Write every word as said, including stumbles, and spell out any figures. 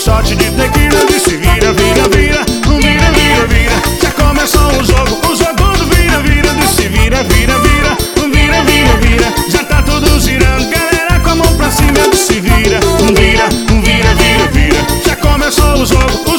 shot de tequila. Disse vira, vira, vira, vira, vira, vira. Já começou o jogo, o jogo do vira, vira. Disse vira, vira, vira, vira, vira, vira. Já tá tudo girando, galera com a mão pra cima. Disse vira, vira, vira, vira, vira. Já começou o jogo.